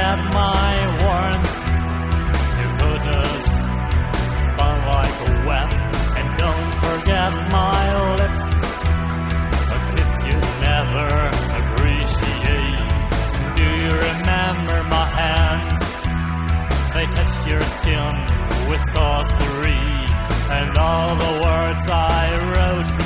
forget my warmth. You put us spun like a web, and don't forget my lips. A kiss you never appreciate. Do you remember my hands? They touched your skin with sorcery, and all the words I wrote